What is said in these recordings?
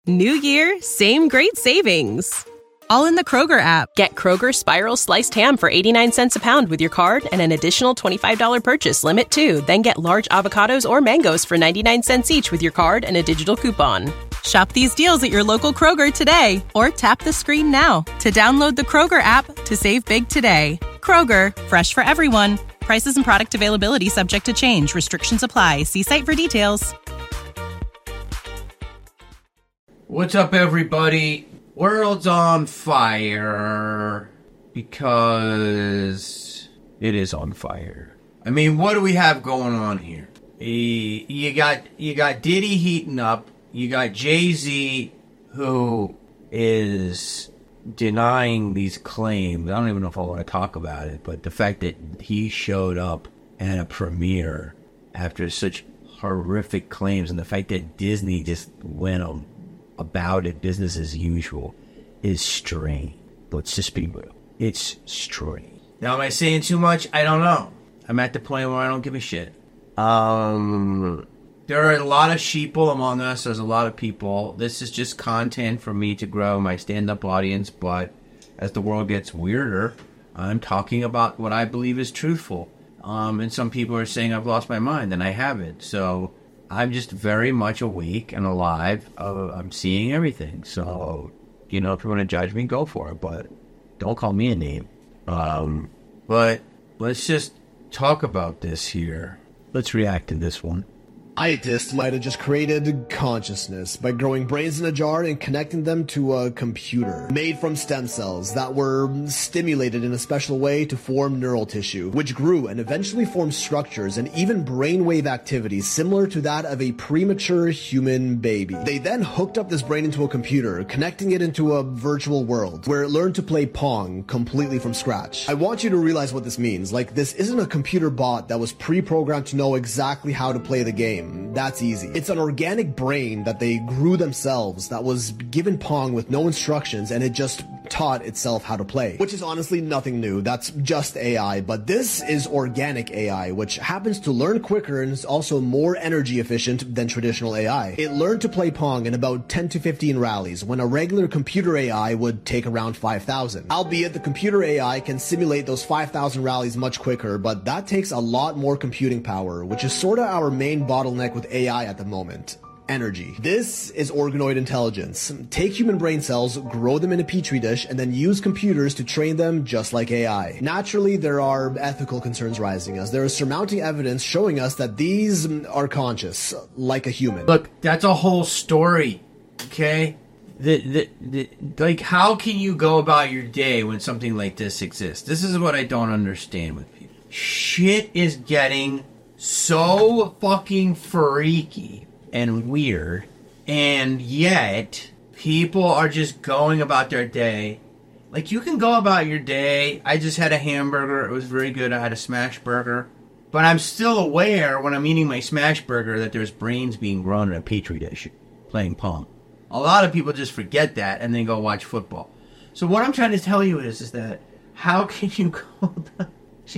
New year, same great savings. All in the Kroger app. Get Kroger Spiral Sliced Ham for 89 cents a pound with your card and an additional $25 purchase limit, too. Then get large avocados or mangoes for 99 cents each with your card and a digital coupon. Shop these deals at your local Kroger today or tap the screen now to download the Kroger app to save big today. Kroger, fresh for everyone. Prices and product availability subject to change. Restrictions apply. See site for details. What's up, everybody? World's on fire because it is on fire. I mean, what do we have going on here? You got Diddy heating up. You got Jay-Z, who is denying these claims. I don't even know if I want to talk about it, but the fact that he showed up at a premiere after such horrific claims, and the fact that Disney just went about it business as usual is strange. Let's just be real. It's strange. Now, am I saying too much? I don't know. I'm at the point where I don't give a shit. There are a lot of sheeple among us. There's a lot of people. This is just content for me to grow my stand-up audience, but as the world gets weirder, I'm talking about what I believe is truthful. And some people are saying I've lost my mind, and I haven't. So I'm just very much awake and alive. I'm seeing everything. So, if you want to judge me, go for it. But don't call me a name. But let's just talk about this here. Let's react to this one. Scientists might have just created consciousness by growing brains in a jar and connecting them to a computer made from stem cells that were stimulated in a special way to form neural tissue, which grew and eventually formed structures and even brainwave activity similar to that of a premature human baby. They then hooked up this brain into a computer, connecting it into a virtual world where it learned to play Pong completely from scratch. I want you to realize what this means. Like, this isn't a computer bot that was pre-programmed to know exactly how to play the game. That's easy. It's an organic brain that they grew themselves that was given Pong with no instructions, and it just taught itself how to play, which is honestly nothing new. That's just AI, but this is organic AI, which happens to learn quicker and is also more energy efficient than traditional AI. It learned to play Pong in about 10 to 15 rallies, when a regular computer AI would take around 5,000. Albeit the computer AI can simulate those 5,000 rallies much quicker, but that takes a lot more computing power, which is sorta our main bottleneck with AI at the moment. Energy. This is organoid intelligence. Take human brain cells, grow them in a petri dish, and then use computers to train them just like AI. Naturally, there are ethical concerns rising as there is surmounting evidence showing us that these are conscious, like a human. Look, that's a whole story, okay? Like, how can you go about your day when something like this exists? This is what I don't understand with people. Shit is getting so fucking freaky and weird, and yet people are just going about their day. Like, you can go about your day. I just had a hamburger. It was very good. I had a smash burger. But I'm still aware when I'm eating my smash burger that there's brains being grown in a petri dish playing Pong. A lot of people just forget that and then go watch football. So what I'm trying to tell you is that how can you go down?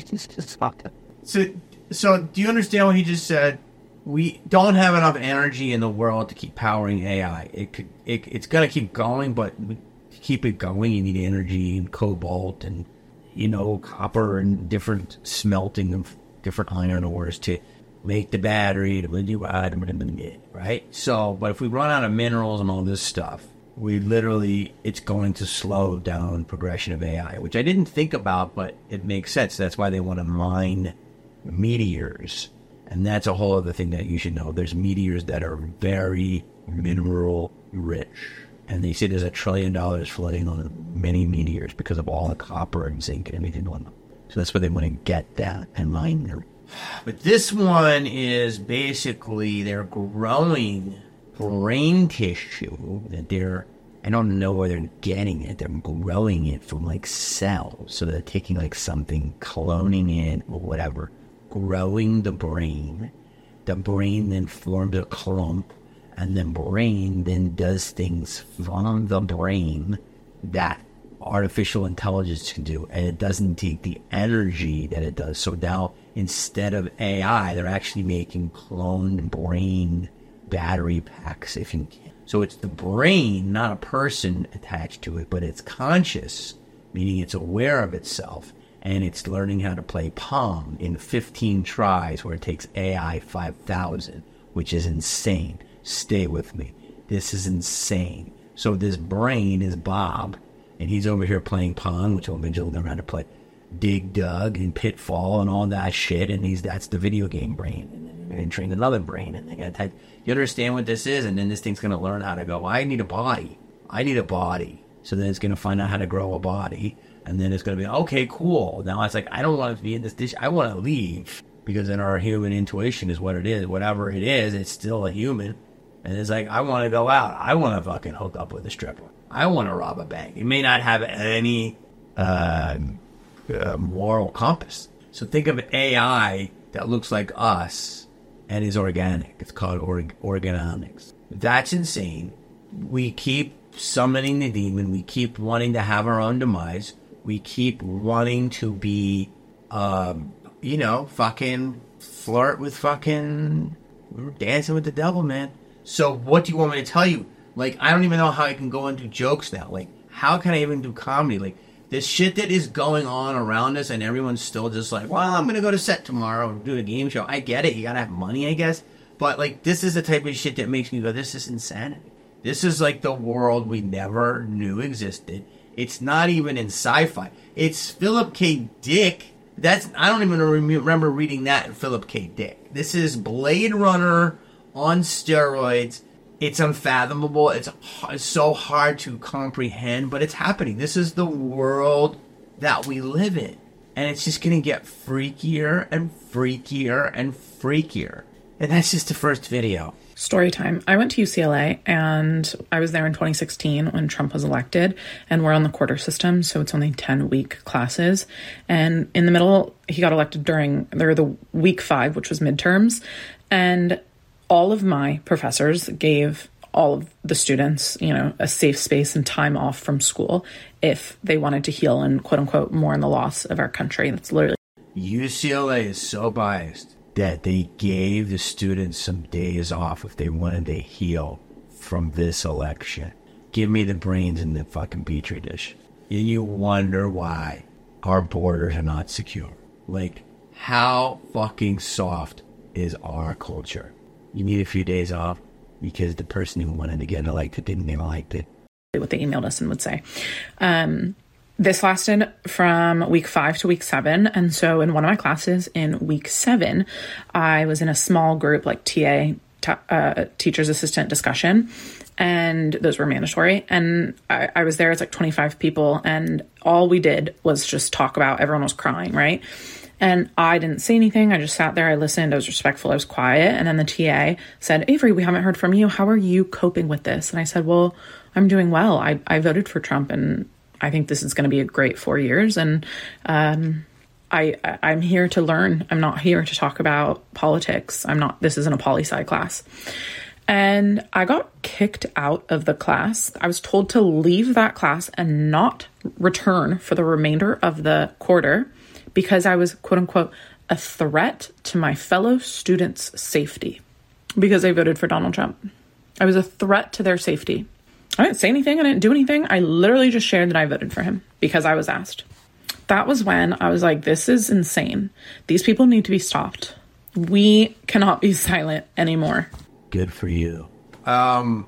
So do you understand what he just said? We don't have enough energy in the world to keep powering AI. It's going to keep going, but to keep it going, you need energy and cobalt and, copper and different smelting of different iron ores to make the battery, right? So, but if we run out of minerals and all this stuff, it's going to slow down progression of AI, which I didn't think about, but it makes sense. That's why they want to mine meteors. And that's a whole other thing that you should know. There's meteors that are very mineral rich. And they say there's $1 trillion flooding on many meteors because of all the copper and zinc and everything on them. So that's where they want to get that and mine them. But this one is basically they're growing brain tissue that I don't know where they're getting it. They're growing it from like cells. So they're taking like something, cloning it or whatever, growing the brain. The brain then forms a clump, and the brain then does things from the brain that artificial intelligence can do, and it doesn't take the energy that it does. So now instead of AI, they're actually making cloned brain battery packs, if you can. So it's the brain, not a person attached to it, but it's conscious, meaning it's aware of itself, and it's learning how to play Pong in 15 tries where it takes AI 5,000, which is insane. Stay with me. This is insane. So this brain is Bob, and he's over here playing Pong, which will eventually learn how to play Dig Dug and Pitfall and all that shit, and that's the video game brain. And then train another brain, and you understand what this is, and then this thing's going to learn how to go, I need a body. So then it's going to find out how to grow a body, and then it's going to be, okay, cool. Now it's like, I don't want to be in this dish. I want to leave, because then our human intuition is what it is. Whatever it is, it's still a human. And it's like, I want to go out. I want to fucking hook up with a stripper. I want to rob a bank. It may not have any moral compass. So think of AI that looks like us and is organic. It's called organomics. That's insane. We keep summoning the demon. We keep wanting to have our own demise. We keep wanting to be, fucking flirt with fucking dancing with the devil, man. So what do you want me to tell you? Like, I don't even know how I can go into jokes now. Like, how can I even do comedy? Like, this shit that is going on around us, and everyone's still just like, well, I'm going to go to set tomorrow and do a game show. I get it. You got to have money, I guess. But, like, this is the type of shit that makes me go, this is insanity. This is like the world we never knew existed. It's not even in sci-fi. It's Philip K. Dick. I don't even remember reading that in Philip K. Dick. This is Blade Runner on steroids. It's unfathomable. It's so hard to comprehend, but it's happening. This is the world that we live in. And it's just going to get freakier and freakier and freakier. And that's just the first video. Story time. I went to UCLA, and I was there in 2016 when Trump was elected, and we're on the quarter system, so it's only 10-week classes. And in the middle, he got elected during the week 5, which was midterms, and all of my professors gave all of the students, a safe space and time off from school if they wanted to heal and, quote unquote, mourn the loss of our country. That's literally. UCLA is so biased that they gave the students some days off if they wanted to heal from this election. Give me the brains in the fucking petri dish. And you wonder why our borders are not secure. Like, how fucking soft is our culture? You need a few days off because the person who wanted to get elected didn't even like it. What they emailed us and would say. This lasted from week 5 to week 7. And so in one of my classes in week 7, I was in a small group, like teacher's assistant discussion. And those were mandatory. And I was there, it's like 25 people. And all we did was just talk about, everyone was crying, right? And I didn't say anything. I just sat there. I listened. I was respectful. I was quiet. And then the TA said, Avery, we haven't heard from you. How are you coping with this? And I said, well, I'm doing well. I voted for Trump, and I think this is going to be a great 4 years. And I'm here to learn. I'm not here to talk about politics. This isn't a poli-sci class. And I got kicked out of the class. I was told to leave that class and not return for the remainder of the quarter, because I was, quote unquote, a threat to my fellow students' safety because I voted for Donald Trump. I was a threat to their safety. I didn't say anything. I didn't do anything. I literally just shared that I voted for him because I was asked. That was when I was like, this is insane. These people need to be stopped. We cannot be silent anymore. Good for you. That's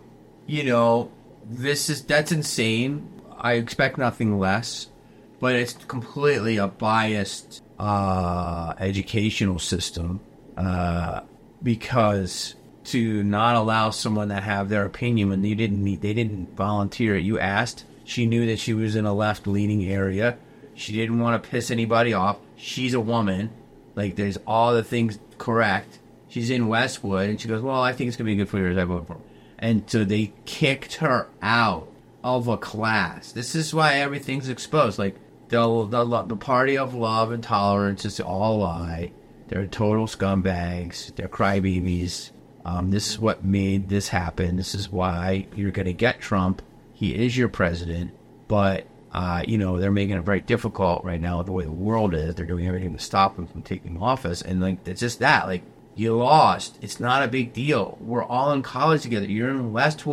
insane. I expect nothing less. But it's completely a biased educational system because to not allow someone to have their opinion when they didn't volunteer it. You asked. She knew that she was in a left-leaning area. She didn't want to piss anybody off. She's a woman. Like, there's all the things correct. She's in Westwood, and she goes, well, I think it's going to be good for you. I vote for her. And so they kicked her out of a class. This is why everything's exposed. Like, the party of love and tolerance is all a lie. They're total scumbags. They're crybabies. This is what made this happen. This is why you're going to get Trump. He is your president. But, they're making it very difficult right now the way the world is. They're doing everything to stop him from taking office. And, like, it's just that. Like, you lost. It's not a big deal. We're all in college together. You're in Westwood.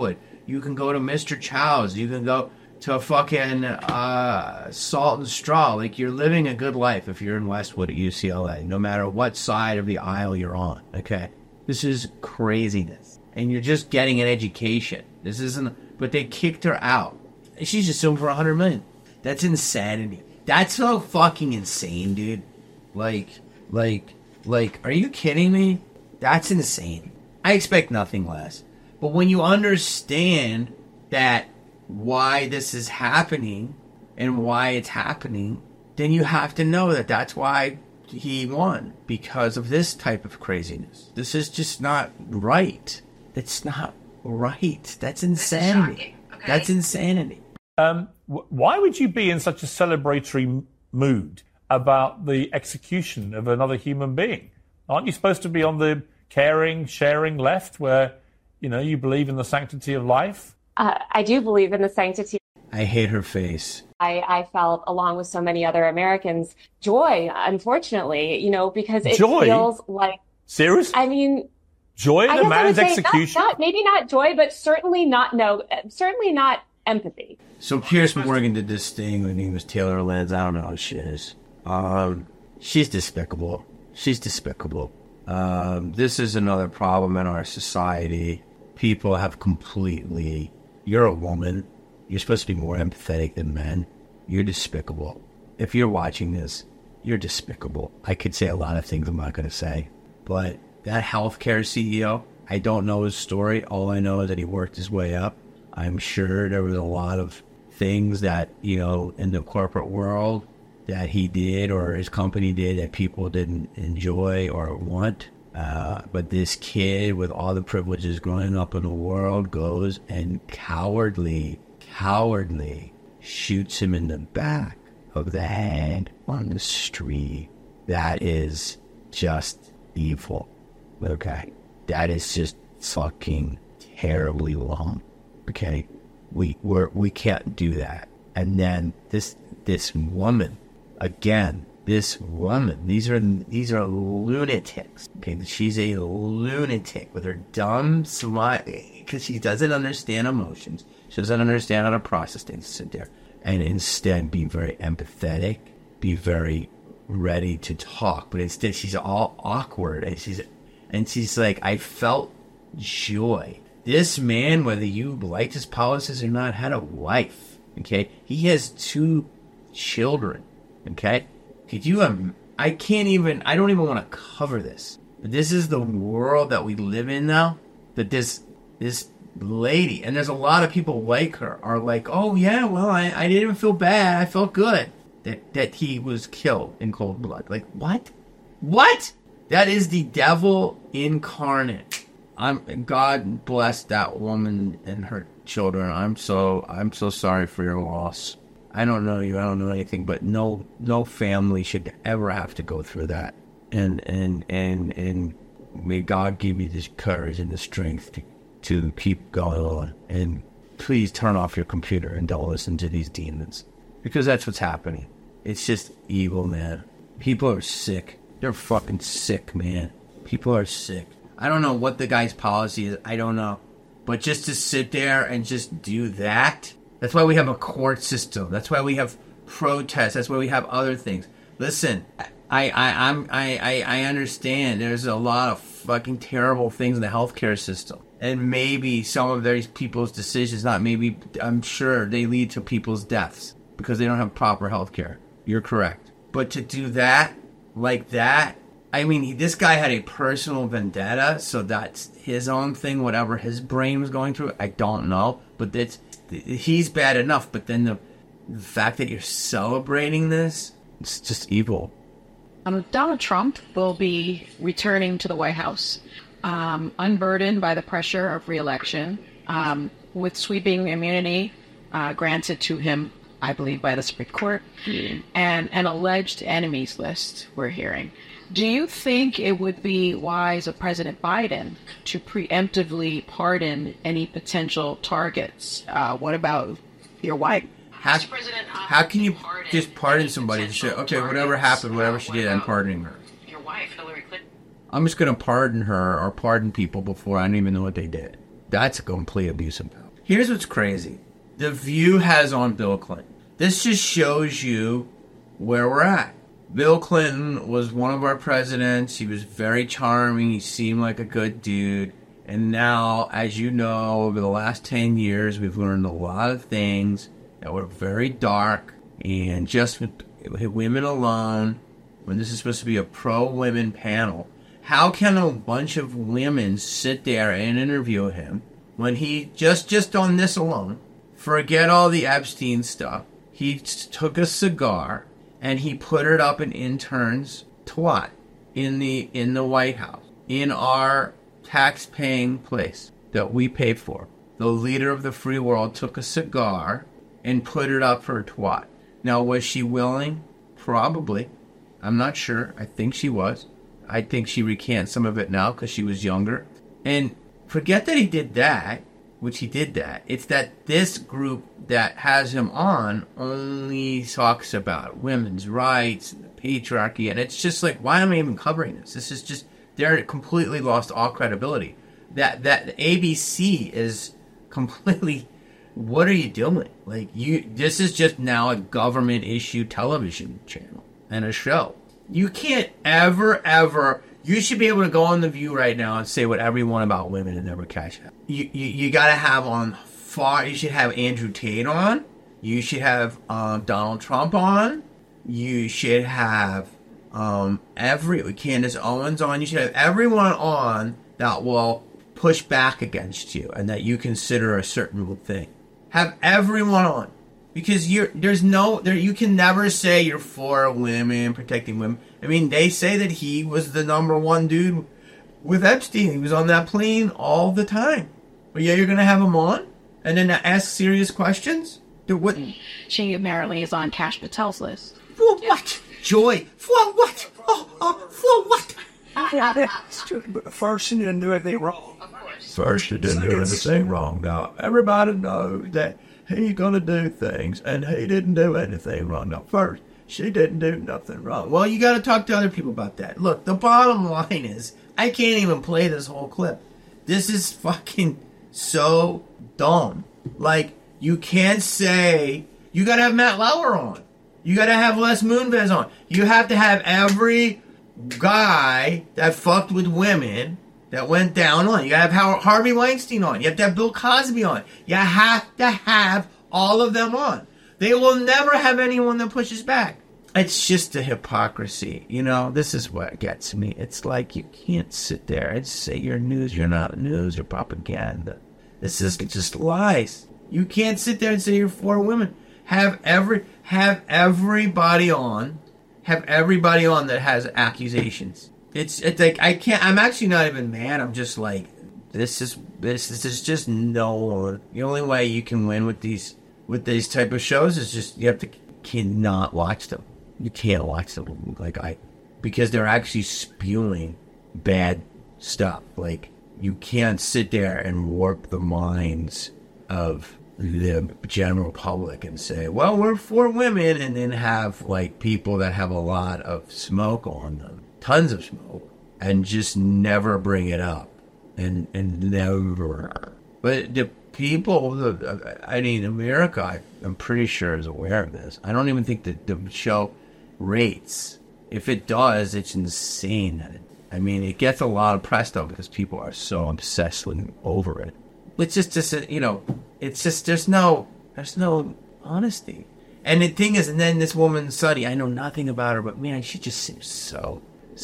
You can go to Mr. Chow's. You can go to a fucking Salt and Straw. Like, you're living a good life if you're in Westwood at UCLA, no matter what side of the aisle you're on, okay? This is craziness. And you're just getting an education. This isn't... But they kicked her out. She's just suing for $100 million. That's insanity. That's so fucking insane, dude. Like, are you kidding me? That's insane. I expect nothing less. But when you understand that why this is happening and why it's happening, then you have to know that that's why he won, because of this type of craziness. This is just not right. It's not right. That's insanity. Okay. That's insanity. Why would you be in such a celebratory mood about the execution of another human being? Aren't you supposed to be on the caring, sharing left where, you believe in the sanctity of life? I do believe in the sanctity. I hate her face. I felt, along with so many other Americans, joy, unfortunately, because it joy? Feels like... Serious? I mean... Joy in a man's execution? Maybe not joy, but certainly not empathy. So Piers Morgan did this thing when he was Taylor Lenz. I don't know how she is. She's despicable. This is another problem in our society. People have completely... You're a woman. You're supposed to be more empathetic than men. You're despicable. If you're watching this, you're despicable. I could say a lot of things I'm not going to say. But that healthcare CEO, I don't know his story. All I know is that he worked his way up. I'm sure there was a lot of things that, in the corporate world that he did or his company did that people didn't enjoy or want. But this kid with all the privileges growing up in the world goes and cowardly shoots him in the back of the head on the street. That is just evil. Okay? That is just fucking terribly wrong. Okay? We can't do that. And then this woman, again, these are lunatics. Okay, she's a lunatic with her dumb smile because she doesn't understand emotions. She doesn't understand how to process things. Sit there and instead be very empathetic, be very ready to talk. But instead, she's all awkward and she's like, I felt joy. This man, whether you liked his policies or not, had a wife. Okay, he has 2 children. Okay. Could you, I don't even want to cover this. But this is the world that we live in now. That this lady, and there's a lot of people like her, are like, oh yeah, well, I didn't even feel bad. I felt good that he was killed in cold blood. Like, what? What? That is the devil incarnate. God bless that woman and her children. I'm so sorry for your loss. I don't know you. I don't know anything, but no family should ever have to go through that. And may God give you this courage and the strength to keep going on. And please turn off your computer and don't listen to these demons, because that's what's happening. It's just evil, man. People are sick. They're fucking sick, man. People are sick. I don't know what the guy's policy is. I don't know. But just to sit there and just do that. That's why we have a court system. That's why we have protests. That's why we have other things. Listen, I understand there's a lot of fucking terrible things in the healthcare system. And maybe some of these people's decisions, I'm sure they lead to people's deaths because they don't have proper healthcare. You're correct. But to do that, like that, I mean, this guy had a personal vendetta, so that's his own thing, whatever his brain was going through. I don't know. But he's bad enough, but then the fact that you're celebrating this, it's just evil. Donald Trump will be returning to the White House, unburdened by the pressure of re-election, with sweeping immunity granted to him, I believe, by the Supreme Court, and an alleged enemies list we're hearing. Do you think it would be wise of President Biden to preemptively pardon any potential targets? What about your wife? How can you just pardon somebody and say, okay, whatever happened, whatever she did, I'm pardoning her? Your wife, Hillary Clinton. I'm just going to pardon her or pardon people before I don't even know what they did. That's a complete abuse of power. Here's what's crazy. The View has on Bill Clinton. This just shows you where we're at. Bill Clinton was one of our presidents. He was very charming. He seemed like a good dude. And now, as you know, over the last 10 years, we've learned a lot of things that were very dark. And just with women alone, when this is supposed to be a pro-women panel, how can a bunch of women sit there and interview him when he, just on this alone, forget all the Epstein stuff, he took a cigar and he put it up an intern's twat in the White House, in our tax-paying place that we pay for. The leader of the free world took a cigar and put it up for a twat. Now, was she willing? Probably. I'm not sure. I think she was. I think she recants some of it now because she was younger. And forget that he did that, which he did that. It's that this group that has him on only talks about women's rights and the patriarchy. And it's just like, why am I even covering this? This is just, they're completely lost all credibility. That ABC is completely, what are you doing? Like, this is just now a government issue television channel and a show. You can't ever, you should be able to go on The View right now and say whatever you want about women and never catch it. You gotta have you should have Andrew Tate on. You should have Donald Trump on. You should have Candace Owens on. You should have everyone on that will push back against you and that you consider a certain thing. Have everyone on. Because you can never say you're for women, protecting women. I mean, they say that he was the number one dude with Epstein. He was on that plane all the time. But yeah, you're going to have him on? And then ask serious questions? She apparently is on Kash Patel's list. For what? Joy. For what? For what? First, you didn't do anything wrong. First, you didn't do anything wrong. Now, everybody knows that he's going to do things, and he didn't do anything wrong. Now, first, she didn't do nothing wrong. Well, you got to talk to other people about that. Look, the bottom line is, I can't even play this whole clip. This is fucking so dumb. Like, you can't say, you got to have Matt Lauer on. You got to have Les Moonves on. You have to have every guy that fucked with women that went down on. You got to have Harvey Weinstein on. You have to have Bill Cosby on. You have to have all of them on. They will never have anyone that pushes back. It's just a hypocrisy. You know, this is what gets me. It's like you can't sit there and say you're news. You're not news. You're propaganda. This is just lies. You can't sit there and say you're for women. Have everybody on. Have everybody on that has accusations. It's like I can't. I'm actually not even mad. I'm just like, this is just no. The only way you can win with these type of shows is just you cannot watch them. You can't watch them because they're actually spewing bad stuff. Like, you can't sit there and warp the minds of the general public and say, well, we're for women, and then have like people that have a lot of smoke on them, tons of smoke, and just never bring it up and never. But the people, America, I'm pretty sure is aware of this. I don't even think that the show rates. If it does, it's insane. It gets a lot of press though because people are so obsessed with over it. It's just it's just there's no honesty. And the thing is, and then this woman Suddy, I know nothing about her, but man, she just seems so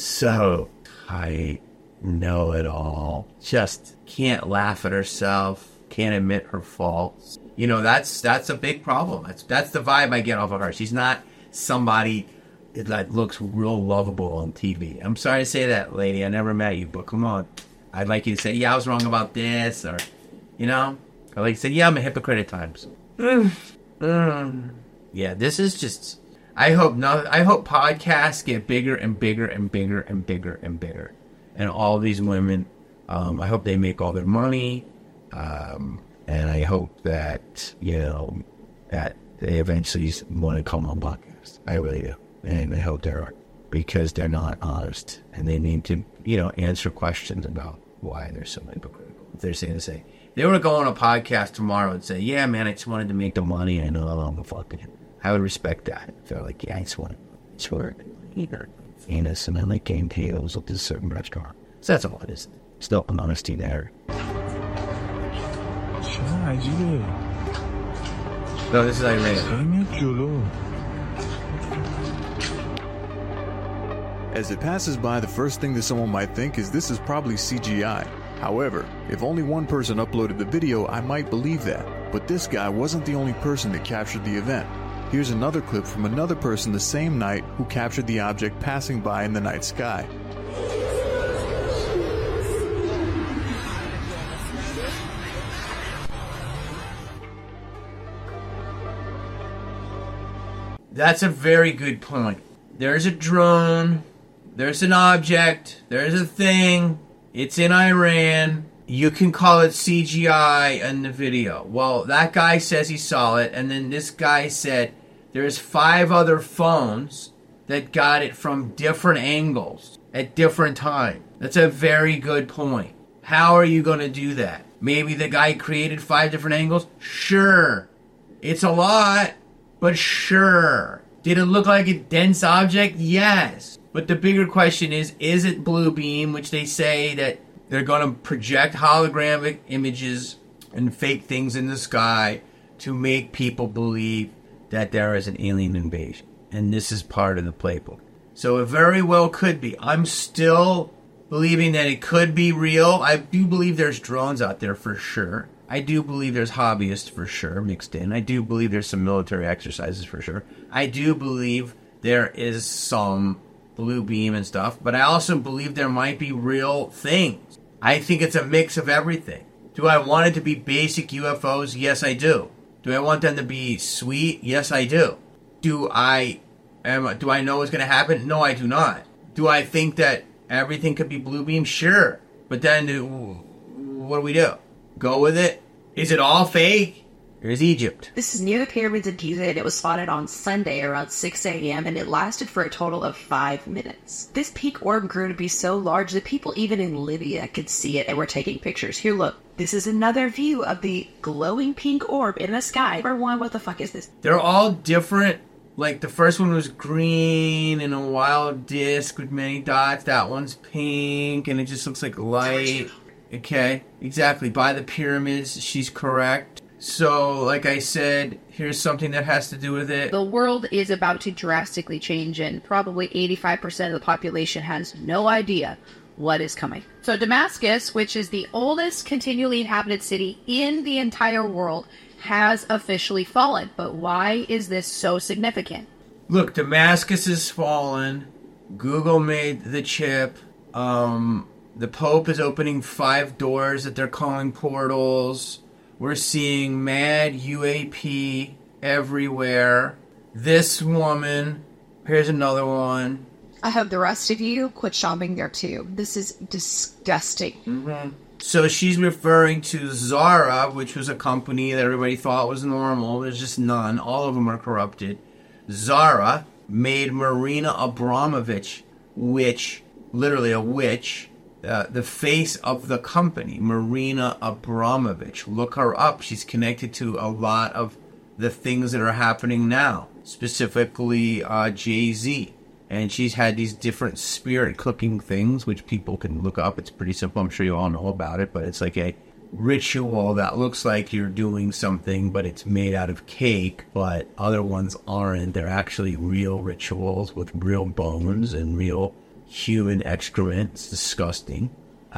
tight, know it all. Just can't laugh at herself, can't admit her faults. That's a big problem. That's the vibe I get off of her. She's not somebody that looks real lovable on TV. I'm sorry to say that, lady. I never met you, but come on. I'd like you to say, yeah, I was wrong about this, or I like to say, yeah, I'm a hypocrite at times. Yeah, this is just. I hope podcasts get bigger and bigger and bigger and bigger and bigger, and all these women. I hope they make all their money, and I hope that that they eventually want to come on podcasts. I really do, and I hope they're because they're not honest, and they need to answer questions about why they're so hypocritical. If they're saying they were to go on a podcast tomorrow and say, yeah, man, I just wanted to make the money. I know I'm fucking. I would respect that. If they're like, yeah, I just want to sure either famous and then like game tables at this certain restaurant. So that's all it is. Still an honesty there. No, this is Iran. As it passes by, the first thing that someone might think is this is probably CGI. However, if only one person uploaded the video, I might believe that. But this guy wasn't the only person that captured the event. Here's another clip from another person the same night who captured the object passing by in the night sky. That's a very good point. There's a drone, there's an object, there's a thing, it's in Iran. You can call it CGI in the video. Well, that guy says he saw it, and then this guy said there's 5 other phones that got it from different angles at different times. That's a very good point. How are you going to do that? Maybe the guy created 5 different angles? Sure. It's a lot. But sure. Did it look like a dense object? Yes. But the bigger question is it blue beam, which they say that they're going to project holographic images and fake things in the sky to make people believe that there is an alien invasion. And this is part of the playbook. So it very well could be. I'm still believing that it could be real. I do believe there's drones out there for sure. I do believe there's hobbyists for sure mixed in. I do believe there's some military exercises for sure. I do believe there is some blue beam and stuff, but I also believe there might be real things. I think it's a mix of everything. Do I want it to be basic UFOs? Yes, I do. Do I want them to be sweet? Yes, I do. Do I know what's going to happen? No, I do not. Do I think that everything could be blue beam? Sure. But then what do we do? Go with it? Is it all fake? Here's Egypt. This is near the pyramids in Giza, and it was spotted on Sunday around 6 a.m., and it lasted for a total of 5 minutes. This pink orb grew to be so large that people even in Libya could see it and were taking pictures. Here, look. This is another view of the glowing pink orb in the sky. Number one, what the fuck is this? They're all different. Like, the first one was green and a wild disc with many dots. That one's pink, and it just looks like light. Okay, exactly. By the pyramids, she's correct. So, like I said, here's something that has to do with it. The world is about to drastically change, and probably 85% of the population has no idea what is coming. So Damascus, which is the oldest continually inhabited city in the entire world, has officially fallen. But why is this so significant? Look, Damascus has fallen. Google made the chip. The Pope is opening 5 doors that they're calling portals. We're seeing mad UAP everywhere. This woman, here's another one. I hope the rest of you quit shopping there too. This is disgusting. Mm-hmm. So she's referring to Zara, which was a company that everybody thought was normal. There's just none. All of them are corrupted. Zara made Marina Abramovich, literally a witch, the face of the company, Marina Abramovich. Look her up. She's connected to a lot of the things that are happening now, specifically Jay-Z. And she's had these different spirit cooking things, which people can look up. It's pretty simple. I'm sure you all know about it. But it's like a ritual that looks like you're doing something, but it's made out of cake. But other ones aren't. They're actually real rituals with real bones and real human excrement. It's disgusting.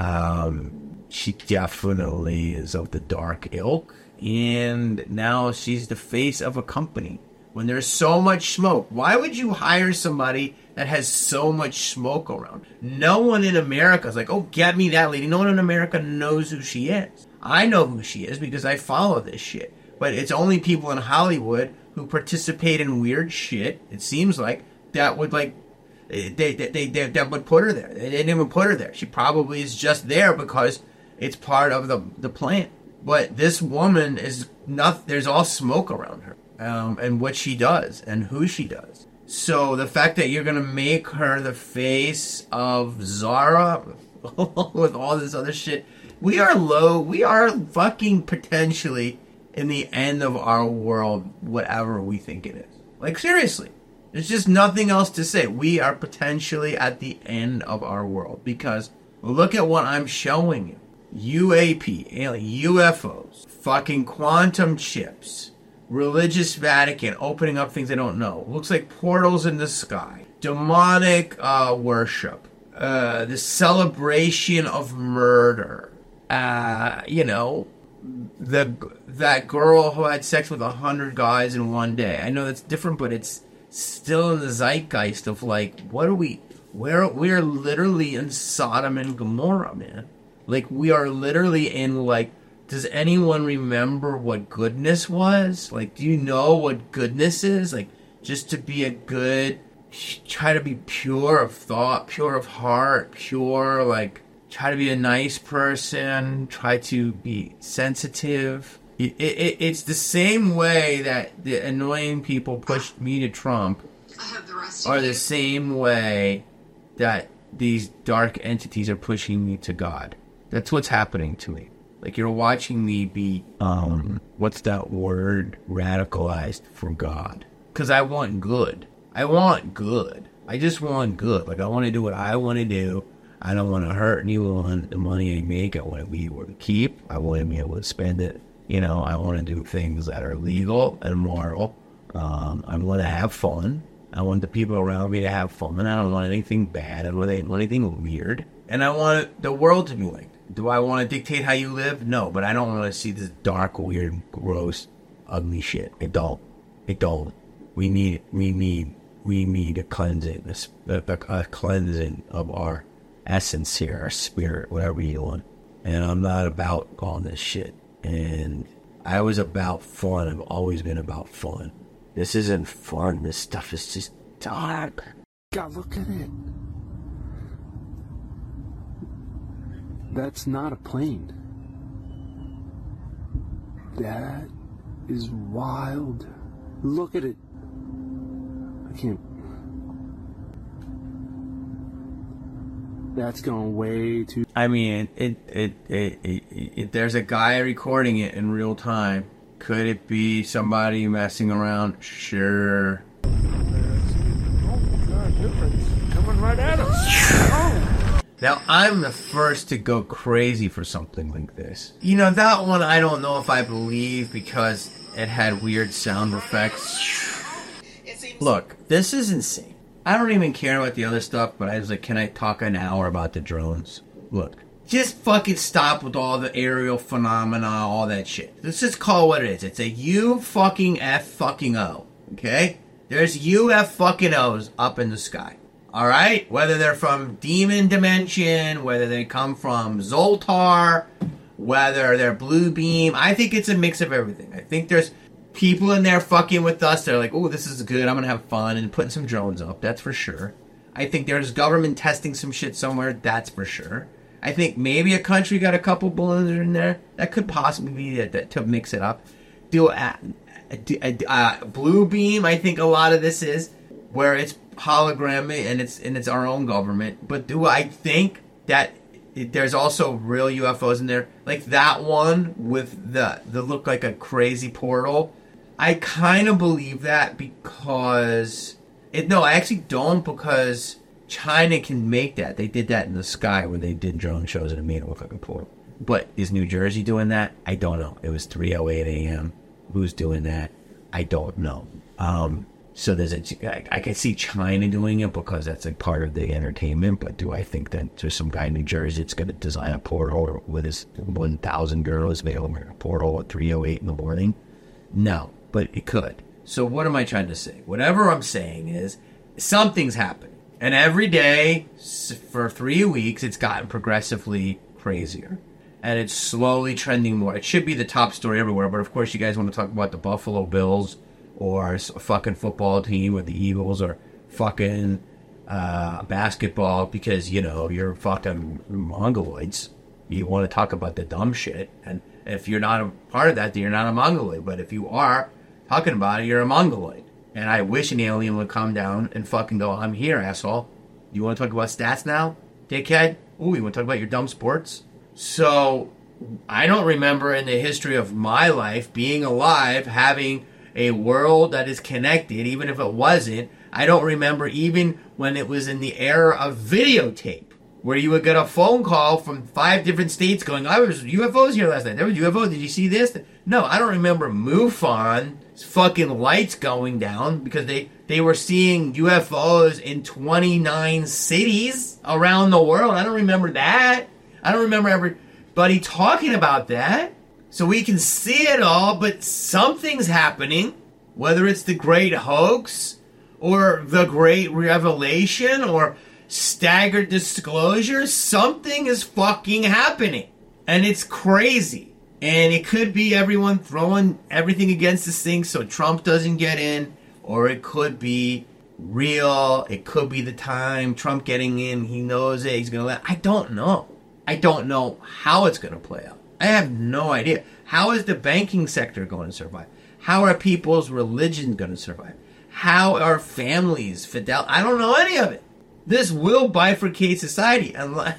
She definitely is of the dark ilk. And now she's the face of a company. When there's so much smoke, why would you hire somebody that has so much smoke around? No one in America is like, oh, get me that lady. No one in America knows who she is. I know who she is because I follow this shit. But it's only people in Hollywood who participate in weird shit, it seems like, that would like, they would put her there. They didn't even put her there. She probably is just there because it's part of the plan. But this woman is not, there's all smoke around her. And what she does and who she does. So the fact that you're going to make her the face of Zara with all this other shit We are fucking potentially in the end of our world, whatever we think it is. Like, seriously. There's just nothing else to say. We are potentially at the end of our world. Because look at what I'm showing you. UAP, UFOs, fucking quantum chips, religious Vatican opening up things they don't know. Looks like portals in the sky. Demonic worship. The celebration of murder. That girl who had sex with 100 guys in one day. I know that's different, but it's still in the zeitgeist of like, we're literally in Sodom and Gomorrah, man. Like, we are literally in, like, does anyone remember what goodness was? Like, do you know what goodness is? Like, just to be try to be pure of thought, pure of heart, pure, like, try to be a nice person, try to be sensitive. It's the same way that the annoying people pushed me to Trump, or the same way that these dark entities are pushing me to God. That's what's happening to me. Like, you're watching me be, what's that word? Radicalized for God. Because I want good. I just want good. Like, I want to do what I want to do. I don't want to hurt anyone. The money I make, I want to be able to keep. I want to be able to spend it. I want to do things that are legal and moral. I want to have fun. I want the people around me to have fun. I don't want anything bad. I don't want anything weird. And I want the world to be linked. Do I want to dictate how you live? No, but I don't want to see this dark, weird, gross, ugly shit. I don't. We need a cleansing, a cleansing of our essence here, our spirit, whatever you want. And I'm not about all this shit. And I was about fun. I've always been about fun. This isn't fun. This stuff is just dark. God, look at it. That's not a plane. That is wild. Look at it. I can't. That's going way too. I mean, there's a guy recording it in real time. Could it be somebody messing around? Sure. Oh, God, difference. Coming right at us. Oh. Now, I'm the first to go crazy for something like this. That one I don't know if I believe because it had weird sound effects. Look, this is insane. I don't even care about the other stuff, but I was like, can I talk an hour about the drones? Look, just fucking stop with all the aerial phenomena, all that shit. Let's just call it what it is. It's a U-fucking-F-fucking-O, okay? There's U-F-fucking-Os up in the sky. Alright? Whether they're from Demon Dimension, whether they come from Zoltar, whether they're Blue Beam. I think it's a mix of everything. I think there's people in there fucking with us. They're like, oh, this is good. I'm going to have fun. And putting some drones up. That's for sure. I think there's government testing some shit somewhere. That's for sure. I think maybe a country got a couple balloons in there. That could possibly be that to mix it up. Blue Beam, I think a lot of this is where it's hologramic and it's our own government. But do I think that there's also real UFOs in there? Like that one with the look like a crazy portal. I kind of believe that because no, I actually don't, because China can make that. They did that in the sky when they did drone shows and it made it look like a portal. But is New Jersey doing that? I don't know. It was 3:08 a.m. Who's doing that? I don't know. So I can see China doing it because that's like part of the entertainment. But do I think that there's some guy in New Jersey that's going to design a portal with his 1,000 girls make a portal at 3:08 in the morning? No, but it could. So what am I trying to say? Whatever I'm saying is something's happening. And every day for 3 weeks, it's gotten progressively crazier. And it's slowly trending more. It should be the top story everywhere. But of course, you guys want to talk about the Buffalo Bills or a fucking football team or the Eagles or fucking basketball because, you're fucking mongoloids. You want to talk about the dumb shit. And if you're not a part of that, then you're not a mongoloid. But if you are talking about it, you're a mongoloid. And I wish an alien would come down and fucking go, I'm here, asshole. You want to talk about stats now, dickhead? Ooh, you want to talk about your dumb sports? So I don't remember in the history of my life being alive having a world that is connected, even if it wasn't. I don't remember even when it was in the era of videotape, where you would get a phone call from 5 different states going, I was UFOs here last night. There was UFOs. Did you see this? No, I don't remember MUFON's fucking lights going down because they were seeing UFOs in 29 cities around the world. I don't remember that. I don't remember everybody talking about that. So we can see it all, but something's happening, whether it's the great hoax or the great revelation or staggered disclosure, something is fucking happening. And it's crazy. And it could be everyone throwing everything against this thing so Trump doesn't get in, or it could be real. It could be the time Trump getting in. He knows it. He's going to let... I don't know. I don't know how it's going to play out. I have no idea. How is the banking sector going to survive? How are people's religion going to survive? How are families fidelity? I don't know any of it. This will bifurcate society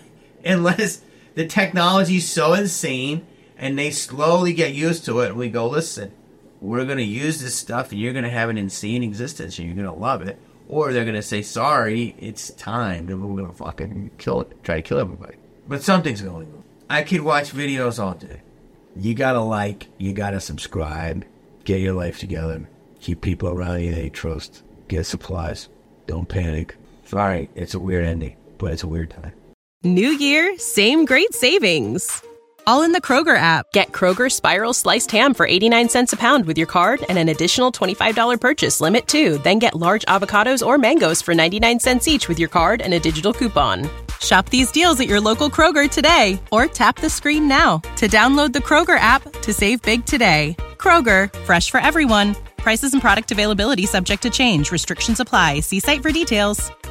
unless the technology is so insane and they slowly get used to it and we go, listen, we're going to use this stuff and you're going to have an insane existence and you're going to love it. Or they're going to say, sorry, it's time and we're going to fucking kill it, try to kill everybody. But something's going on. I could watch videos all day. You got to like, you got to subscribe, get your life together, keep people around you that you trust, get supplies, don't panic. Sorry, it's a weird ending, but it's a weird time. New year, same great savings. All in the Kroger app. Get Kroger Spiral Sliced Ham for 89 cents a pound with your card and an additional $25 purchase limit too. Then get large avocados or mangoes for 99 cents each with your card and a digital coupon. Shop these deals at your local Kroger today or tap the screen now to download the Kroger app to save big today. Kroger, fresh for everyone. Prices and product availability subject to change. Restrictions apply. See site for details.